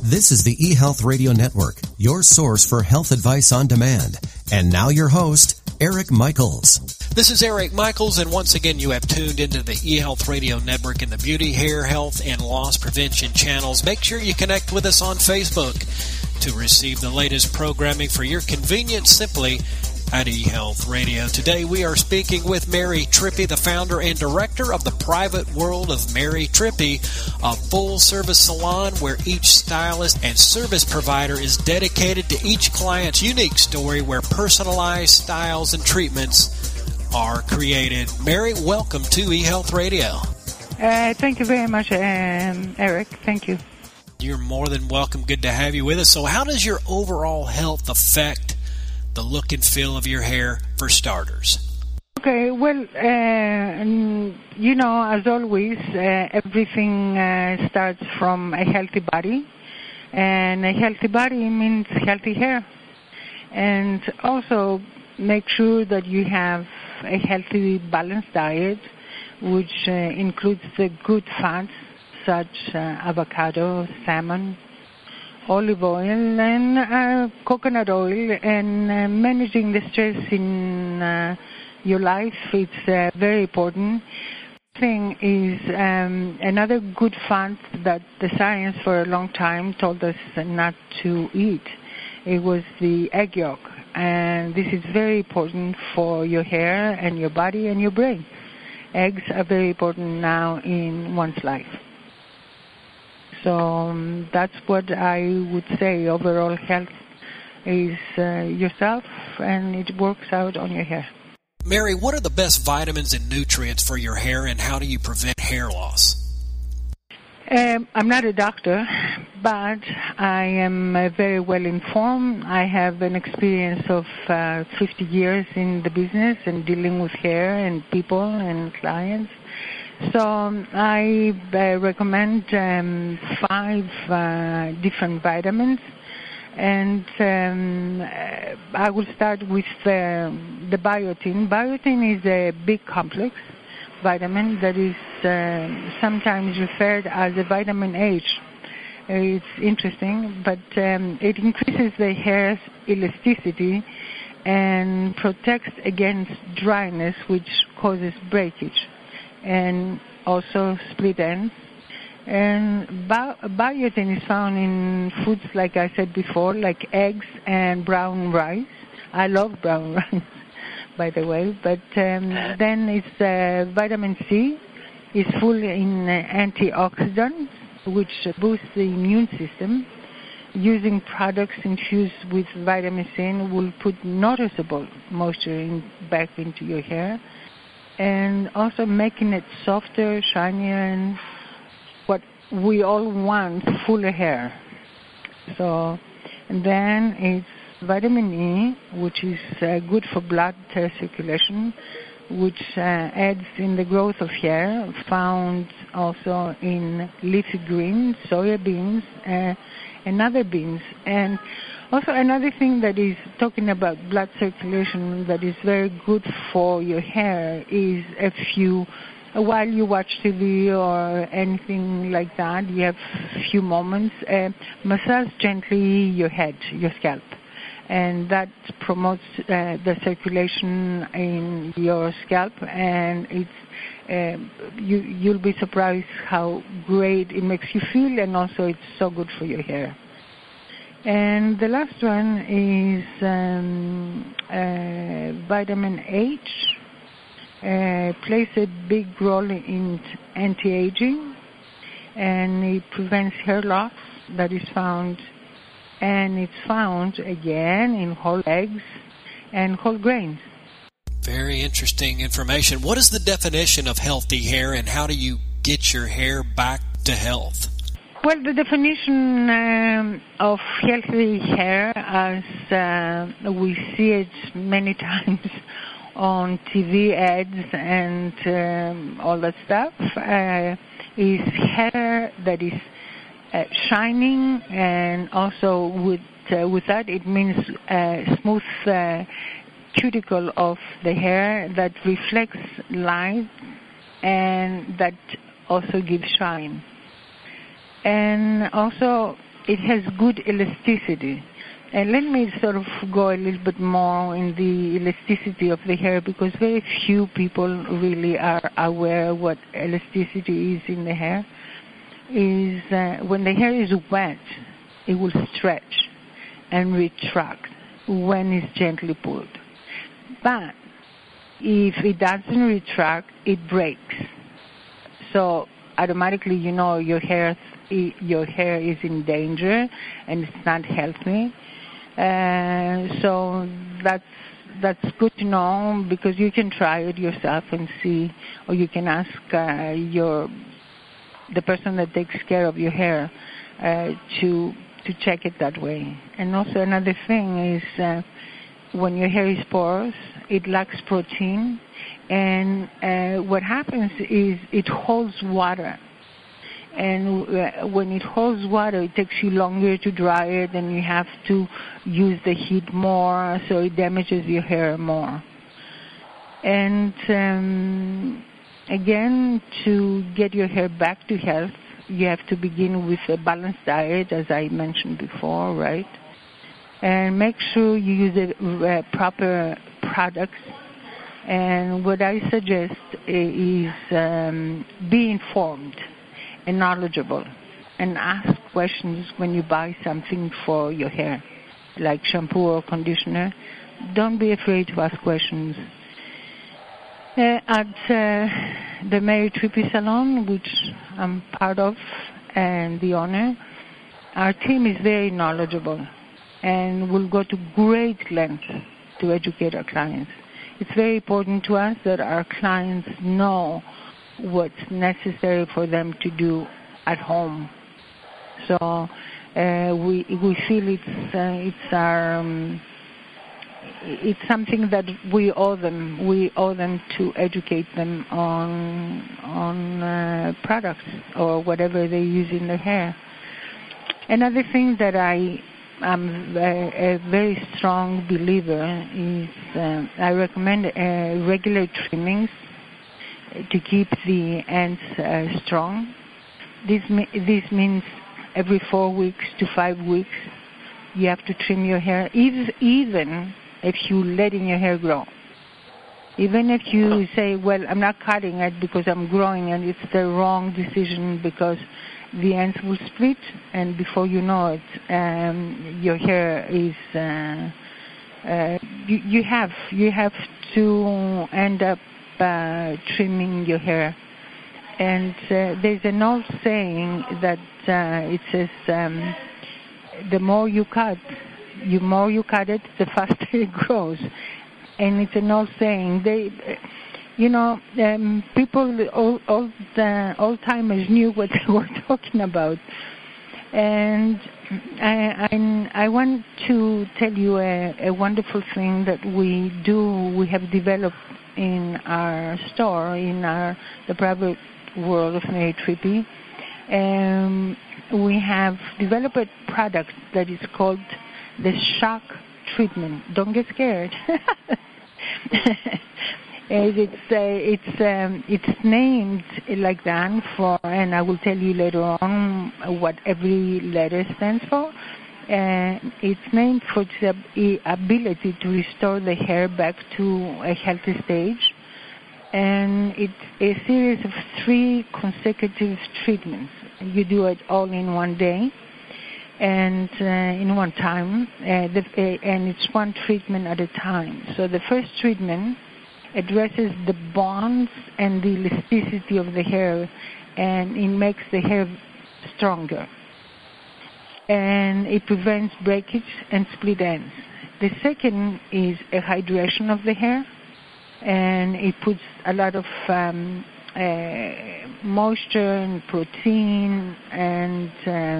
This is the eHealth Radio Network, your source for health advice on demand. And now your host, Eric Michaels. This is Eric Michaels, and once again you have tuned into the eHealth Radio Network in the beauty, hair, health, and loss prevention channels. Make sure you connect with us on Facebook to receive the latest programming for your convenience simply at eHealth Radio. Today we are speaking with Mary Trippi, the founder and director of the Private World of Mary Trippi, a full-service salon where each stylist and service provider is dedicated to each client's unique story where personalized styles and treatments are created. Mary, welcome to eHealth Radio. Thank you very much, Eric. Thank you. You're more than welcome. Good to have you with us. So how does your overall health affect the look and feel of your hair, for starters? Okay, well, as always, everything starts from a healthy body, and a healthy body means healthy hair. And also make sure that you have a healthy, balanced diet, which includes the good fats, such avocado, salmon, olive oil, and coconut oil, and managing the stress in your life. It's very important. Thing is another good fat that the science for a long time told us not to eat. It was the egg yolk, and this is very important for your hair and your body and your brain. Eggs are very important now in one's life. So that's what I would say. Overall health is yourself, and it works out on your hair. Mary, what are the best vitamins and nutrients for your hair, and how do you prevent hair loss? I'm not a doctor, but I am very well informed. I have an experience of 50 years in the business and dealing with hair and people and clients. So I recommend 5 different vitamins, and I will start with the biotin. Biotin is a big complex vitamin that is sometimes referred as a vitamin H. It's interesting, but it increases the hair's elasticity and protects against dryness, which causes breakage, and also split ends. And biotin is found in foods, like I said before, like eggs and brown rice. I love brown rice, by the way. But then it's vitamin C. It's full in antioxidants, which boost the immune system. Using products infused with vitamin C will put noticeable moisture back into your hair, and also making it softer, shinier, and what we all want, fuller hair. So, and then it's vitamin E, which is good for blood circulation, which aids in the growth of hair, found also in leafy greens, soya beans, and other beans. And also another thing that is talking about blood circulation that is very good for your hair is while you watch TV or anything like that, you have a few moments, massage gently your head, your scalp. And that promotes the circulation in your scalp, and you'll be surprised how great it makes you feel, and also it's so good for your hair. And the last one is vitamin H. Plays a big role in anti-aging, and it prevents hair loss that is found. And it's found, again, in whole eggs and whole grains. Very interesting information. What is the definition of healthy hair, and how do you get your hair back to health? Well, the definition of healthy hair, as we see it many times on TV ads and all that stuff, is hair that is shining, and also with that it means smooth cuticle of the hair that reflects light and that also gives shine. And also it has good elasticity. And let me sort of go a little bit more in the elasticity of the hair, because very few people really are aware what elasticity is in the hair. Is when the hair is wet, it will stretch and retract when it's gently pulled. But if it doesn't retract, it breaks. So automatically, you know, your hair is in danger and it's not healthy. So that's good to know, because you can try it yourself and see, or you can ask the person that takes care of your hair to check it that way. And also another thing is when your hair is porous, it lacks protein, and what happens is it holds water. And when it holds water, it takes you longer to dry it, and you have to use the heat more, so it damages your hair more. And again, to get your hair back to health, you have to begin with a balanced diet, as I mentioned before, right? And make sure you use the proper products. And what I suggest is be informed and knowledgeable, and ask questions when you buy something for your hair, like shampoo or conditioner. Don't be afraid to ask questions. At the Mary Trippi Salon, which I'm part of and the owner, our team is very knowledgeable and will go to great lengths to educate our clients. It's very important to us that our clients know what's necessary for them to do at home. So we feel it's something that we owe them. We owe them to educate them on products or whatever they use in their hair. Another thing that I am a very strong believer is I recommend regular trimmings to keep the ends strong. This means every 4 weeks to 5 weeks you have to trim your hair, even if you're letting your hair grow. Even if you say, well, I'm not cutting it because I'm growing, and it's the wrong decision, because the ends will split, and before you know it, your hair is you have to end up trimming your hair. And there's an old saying that it says the more you cut it, the faster it grows. And it's an old saying. People, old timers knew what they were talking about. And I want to tell you a wonderful thing that we do. We have developed in our store, in the private world of Mary Trippi. We have developed a product that is called the shock treatment. Don't get scared. It's named like that and I will tell you later on what every letter stands for. It's named for its ability to restore the hair back to a healthy stage. And it's a series of 3 consecutive treatments. You do it all in one day and in one time, and it's one treatment at a time. So the first treatment addresses the bonds and the elasticity of the hair, and it makes the hair stronger. And it prevents breakage and split ends. The second is a hydration of the hair, and it puts a lot of moisture and protein, and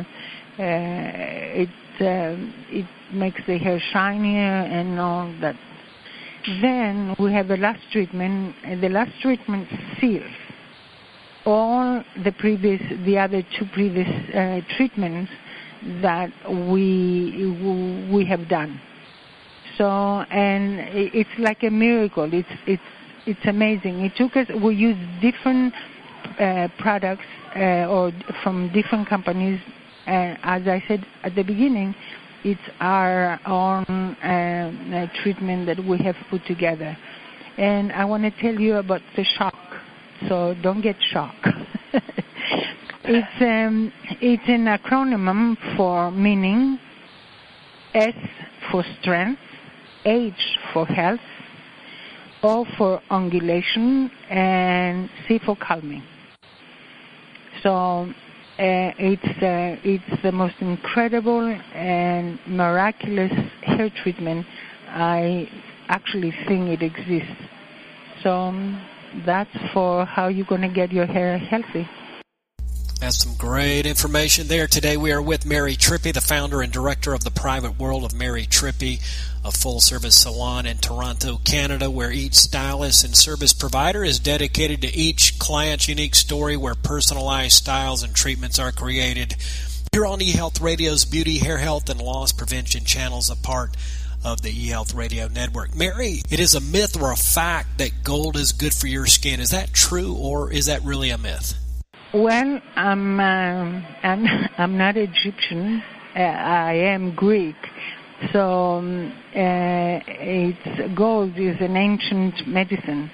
it makes the hair shinier and all that. Then we have the last treatment, and the last treatment seals all the other 2 previous treatments that we have done. So, and it's like a miracle. It's amazing. It took us. We used different products or from different companies as I said at the beginning, it's our own treatment that we have put together. And I want to tell you about the shock, so don't get shocked. It's an acronym for meaning, S for strength, H for health, O for ungulation, and C for calming. So it's the most incredible and miraculous hair treatment I actually think it exists. So that's for how you're going to get your hair healthy. That's some great information there. Today we are with Mary Trippi, the founder and director of the Private World of Mary Trippi, a full-service salon in Toronto, Canada, where each stylist and service provider is dedicated to each client's unique story, where personalized styles and treatments are created. Here on eHealth Radio's Beauty, Hair Health, and Loss Prevention channels, a part of the eHealth Radio Network. Mary, it is a myth or a fact that gold is good for your skin. Is that true, or is that really a myth? Well, I'm not Egyptian. I am Greek. So gold is an ancient medicine.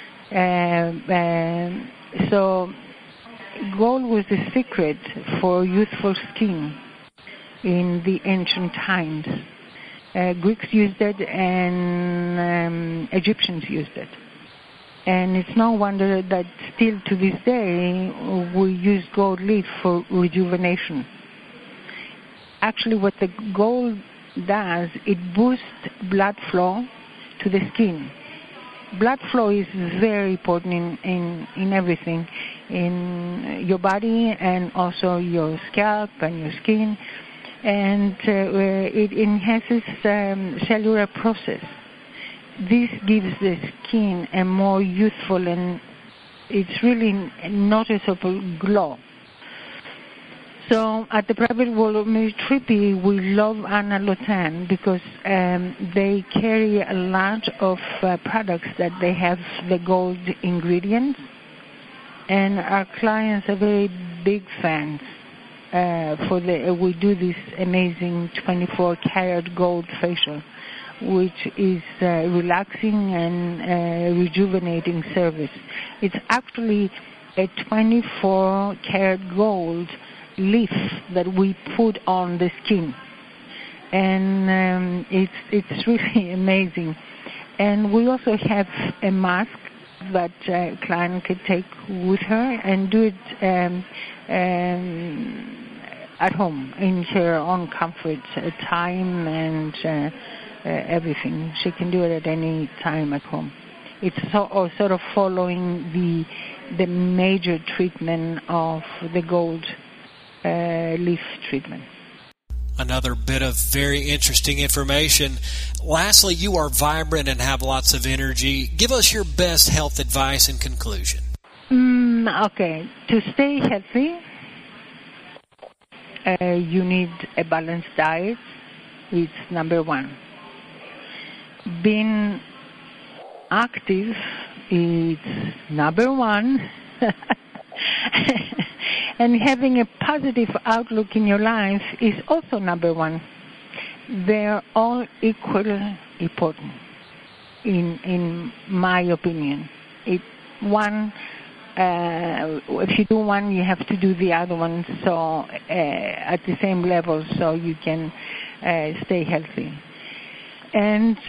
So gold was the secret for youthful skin in the ancient times. Greeks used it, and Egyptians used it. And it's no wonder that still to this day we use gold leaf for rejuvenation. Actually, what the gold does, it boosts blood flow to the skin. Blood flow is very important in everything, in your body and also your scalp and your skin. And it enhances cellular process. This gives the skin a more youthful and it's really noticeable glow. So at the Private World of Mary Trippi, we love Anna Lotan because they carry a lot of products that they have the gold ingredients, and our clients are very big fans. We do this amazing 24-karat gold facial, which is relaxing and rejuvenating service. It's actually a 24-karat gold leaf that we put on the skin, and it's really amazing. And we also have a mask that a client could take with her and do it at home in her own comfort, time and everything. She can do it at any time at home. It's sort of following the major treatment of the gold leaf treatment. Another bit of very interesting information. Lastly, you are vibrant and have lots of energy. Give us your best health advice in conclusion. Okay. To stay healthy, you need a balanced diet. It's number one. Being active is number one. And having a positive outlook in your life is also number one. They're all equally important, in my opinion. If you do one, you have to do the other one, so at the same level, so you can stay healthy. And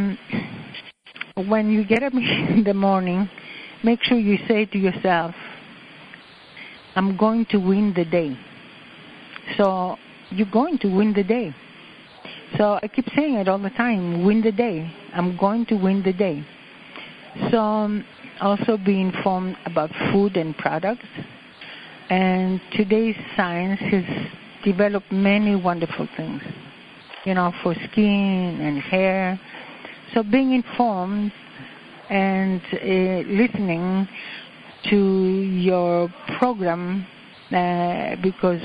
when you get up in the morning, make sure you say to yourself, I'm going to win the day. So you're going to win the day. So I keep saying it all the time, win the day. I'm going to win the day. So also be informed about food and products. And today's science has developed many wonderful things, for skin and hair. So being informed and listening to your program, because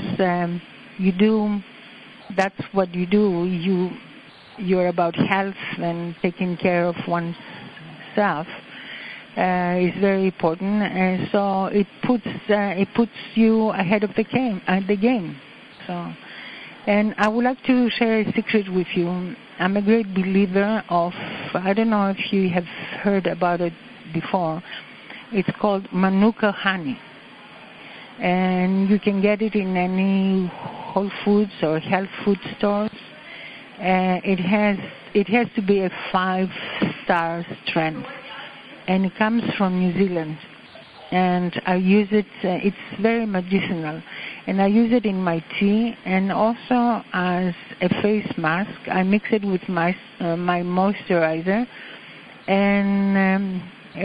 that's what you do. You're about health and taking care of oneself is very important, and so it puts you ahead of the game. So So, and I would like to share a secret with you. I'm a great believer of, I don't know if you have heard about it before. It's called Manuka honey. And you can get it in any Whole Foods or health food stores. It has to be a 5-star strength. And it comes from New Zealand. And I use it, it's very medicinal. And I use it in my tea and also as a face mask. I mix it with my moisturizer. And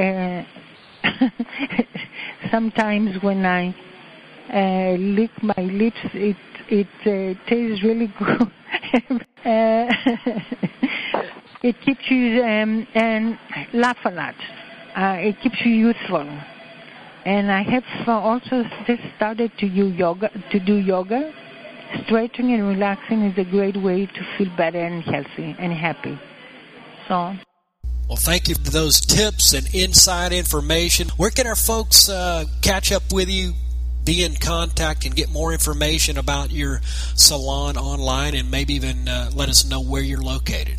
sometimes when I lick my lips, it tastes really good. It keeps you and laugh a lot. It keeps you youthful. And I have also just started to do yoga. Stretching and relaxing is a great way to feel better and healthy and happy. So. Well, thank you for those tips and inside information. Where can our folks catch up with you, be in contact, and get more information about your salon online, and maybe even let us know where you're located?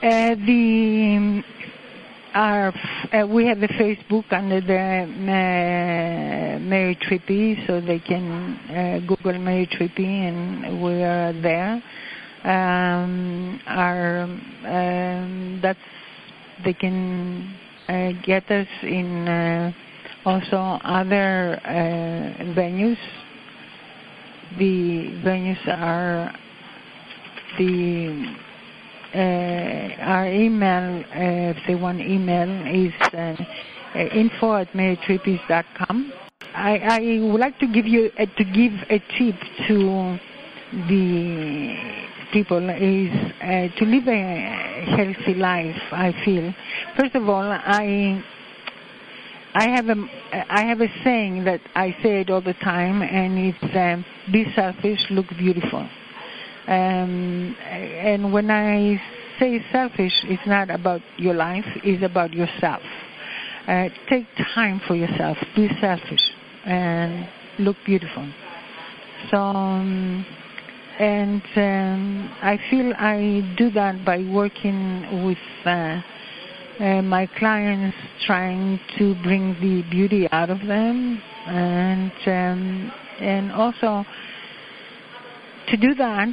We have a Facebook under the Mary Trippi, so they can Google Mary Trippi, and we are there. They can get us in also other venues. The venues are our email, if they want email, is info@marytrippis.com. I would like to give a tip to the people is to live a healthy life. I feel, first of all, I have a saying that I say it all the time, and it's be selfish, look beautiful. And when I say selfish, it's not about your life, it's about yourself. Take time for yourself, be selfish, and look beautiful. So, I feel I do that by working with my clients, trying to bring the beauty out of them, and also to do that,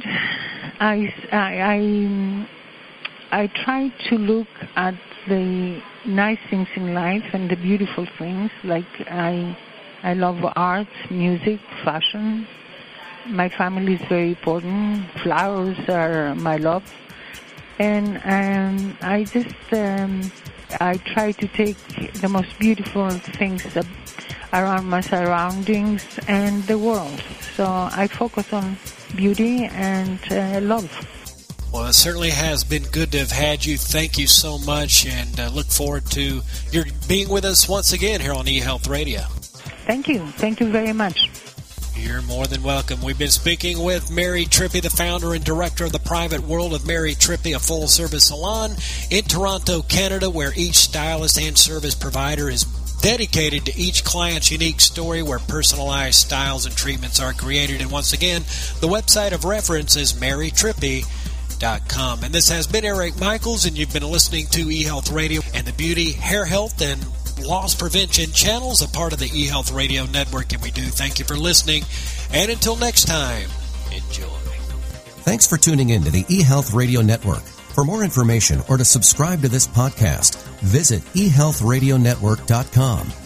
I try to look at the nice things in life and the beautiful things. Like I love art, music, fashion. My family is very important. Flowers are my love. And I just I try to take the most beautiful things around my surroundings and the world. So I focus on beauty and love. Well, it certainly has been good to have had you. Thank you so much, and look forward to your being with us once again here on eHealth Radio. Thank you. Thank you very much. You're more than welcome. We've been speaking with Mary Trippi, the founder and director of the Private World of Mary Trippi, a full-service salon in Toronto, Canada, where each stylist and service provider is dedicated to each client's unique story, where personalized styles and treatments are created. And once again, the website of reference is marytrippi.com. And this has been Eric Michaels, and you've been listening to eHealth Radio and the Beauty, Hair Health, and Loss Prevention channels, a part of the eHealth Radio Network. And we do thank you for listening. And until next time, enjoy. Thanks for tuning in to the eHealth Radio Network. For more information or to subscribe to this podcast, visit eHealthRadioNetwork.com.